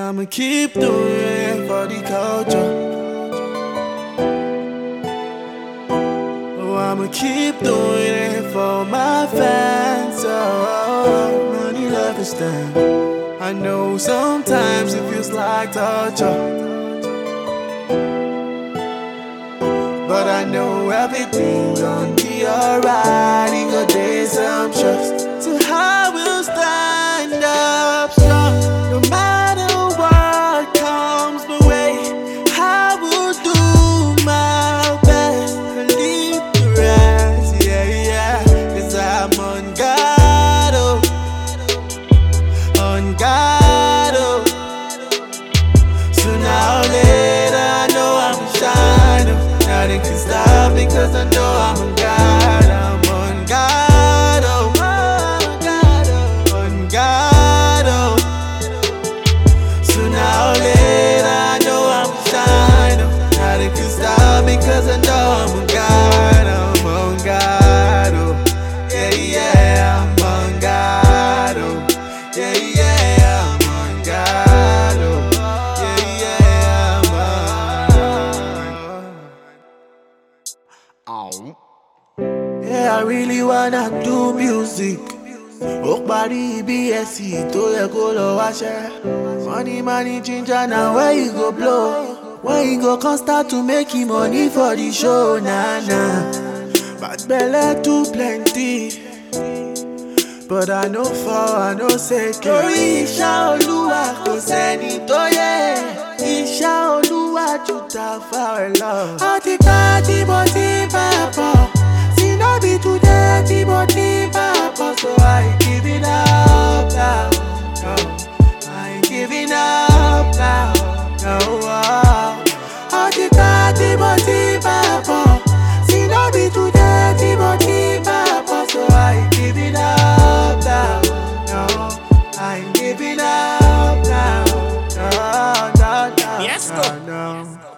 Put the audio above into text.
I'ma keep doing it for the culture. Oh, I'ma keep doing it for my fans. Oh, money, love, and stand. I know sometimes it feels like torture, but I know everything's gonna be alright. In good days, I'm trust. So I will stand up strong, no matter what comes my way. I will do my best and leave the rest, yeah. 'Cause I'm on God, oh, on God, oh. Sooner or later, I know I'm shining. Nothing can stop me 'cause I know I'm on God. I'm on God, oh, on God, oh. Sooner or later, I know I'm shining. Nothing can stop me 'cause I know I'm on God. I'm on God, oh, yeah, I'm on God, oh, yeah, I'm on God, oh, yeah, I'm on. Yeah, I really wanna do music. Okpari BSc tó yẹ kó lọ wáṣẹ́. Money, ginger, now where you go blow? When you go come start to making money for the show, nah. Bad belle too plenty, but I no fall, I no seke. Torí iṣẹ́ Olúwa kò sẹ́ni tó yẹ. Iṣẹ́ Olúwa jù Tafari lọ. Ó ti pẹ́ tí mo ti bá bọ̀. See, no be today tí mo ti bá bọ̀. So I ain't giving up now, no. I ain't giving up now, no. Ó ti pẹ́ tí mo ti bá bọ̀. See, no be today tí mo ti bá bọ̀. So I ain't giving up now, no. I ain't giving up now, no. Yes, No.